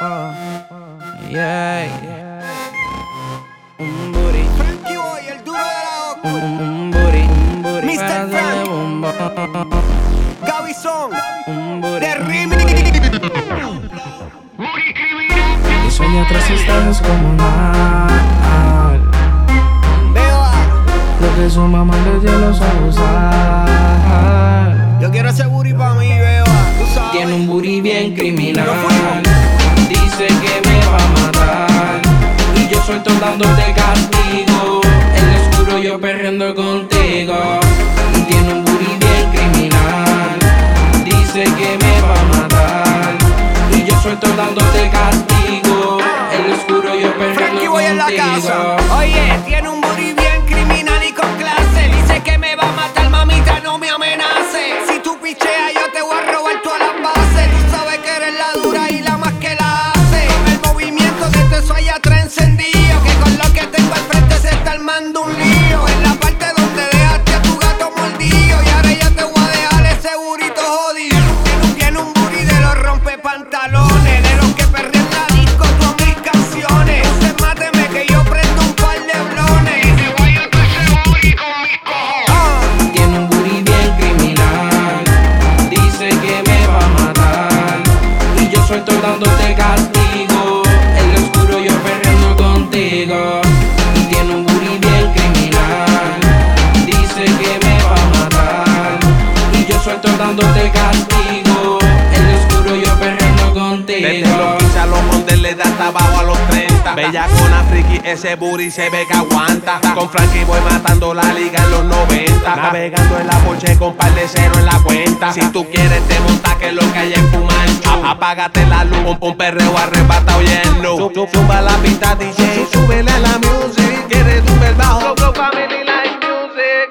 Yeah. Un booty. Frankie Boy, el duro de la Oco. Un booty. Mr. para Frank. darle bombo. Gabizón. Un booty. De Remix. Y sueña tras estás como mal. Beba. Lo que su mamá le dio los a usar. Yo quiero ese booty pa' mí, beba. Tú sabes. Tiene un booty bien criminal. Nos fuimos. Dice que me va a matar. Y yo suelto dándote castigo. En lo oscuro yo perreando contigo. Y tiene un booty bien criminal. Dice que me va a matar. Y yo suelto dándote castigo. En lo oscuro yo perreando Frankie Boy en la casa. contigo. Oye, tiene un booty bien criminal y con clase. Dice que me va a matar, mamita, no me amenace. Si tú picheas, yo te voy a robar todas las bases. Tú sabes que eres la dura y la más que la hace. Con el movimiento de tu eso allá atrás encendido. Que con lo que tengo al frente se está armando un lío. En la parte donde dejaste a tu gato mordido. Y ahora ya te voy a dejar ese burrito jodido. Tiene un booty de los rompepantalones. De los que perrean la disco con mis canciones. Entonces máteme que yo prendo un par de blones. Y te voy a ese booty con mis cojones. Tiene un booty bien criminal. Dice que me va a matar. Y yo suelto dándote castigo. En lo oscuro yo perreando contigo. Y tiene un booty bien criminal. Dice que me va a matar. Y yo suelto dándote castigo. En lo oscuro yo perreando Desde contigo. los 15 a los montes le da hasta abajo a los 30. Bella con friki, ese booty se ve que aguanta. Con Frankie Boy matando la liga en los 90. Navegando en la Porsche con par de cero en la cuenta. Si tú quieres te monta que lo que hay es Fumanchu. Apágate la luz, un perreo arrebatado lleno. Zumba la pista DJ, súbele a la music. Quieres un el bajo, go family like music.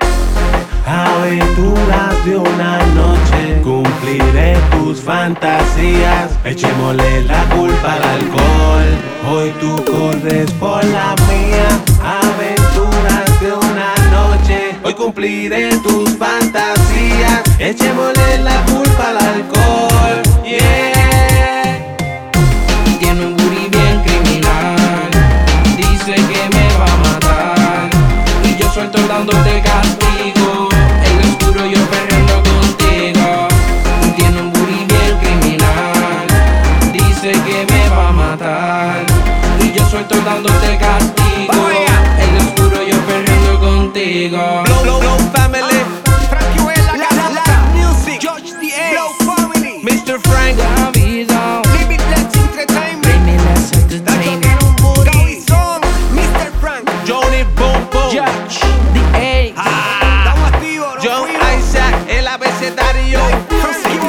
Aventuras de una noche, cumpliré tus fantasías. Echémosle la culpa al alcohol, hoy tú corres por la mía. Aventuras de una noche, hoy cumpliré tus fantasías. Echémosle la culpa al alcohol, yeah. Tiene un booty bien criminal. Dice que me va a matar. Y yo suelto dándote castigo. En lo oscuro yo perreando contigo. Y tiene un booty bien criminal. Dice que me va a matar. Y yo suelto dándote castigo. En lo oscuro yo perreando contigo. Blow family, Frankie Boy en la casa. Music. George D.A. Blow Family. Mr. Frank. Gabizón. Limitless Entertainment. Limitless Entertainment. Gabizón. Mr. Frank. Johnny Boom Boom. Judge. The A. Estamos activos, nos John fuimos. Isaac, el abecedario. Frankie